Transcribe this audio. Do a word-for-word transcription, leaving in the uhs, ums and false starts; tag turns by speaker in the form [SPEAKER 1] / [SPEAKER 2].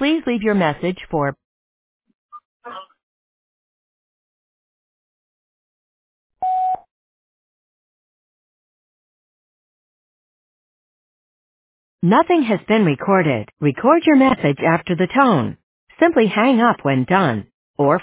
[SPEAKER 1] Please leave your message for Nothing has been recorded. Record your message after the tone. Simply hang up when done. Or